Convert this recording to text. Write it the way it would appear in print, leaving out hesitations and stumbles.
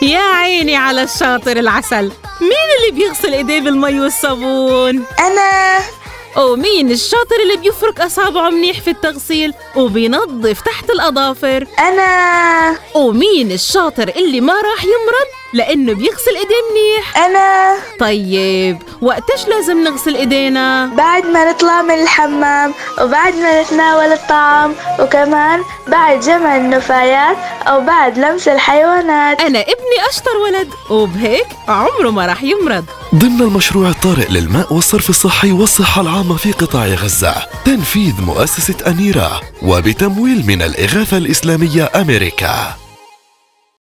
يا عيني على الشاطر العسل. مين اللي بيغسل ايديه بالمي والصابون؟ أنا. ومين الشاطر اللي بيفرك أصابعه منيح في التغسيل وبينظف تحت الأظافر؟ أنا. ومين الشاطر اللي ما راح يمرض لأنه بيغسل إيديه منيح؟ أنا. طيب وقتش لازم نغسل إيدينا؟ بعد ما نطلع من الحمام، وبعد ما نتناول الطعام، وكمان بعد جمع النفايات أو بعد لمس الحيوانات. أنا ابني أشطر ولد وبهيك عمره ما راح يمرض. ضمن المشروع الطارئ للماء والصرف الصحي والصحة العامة في قطاع غزة، تنفيذ مؤسسة أنيرة وبتمويل من الإغاثة الإسلامية أمريكا.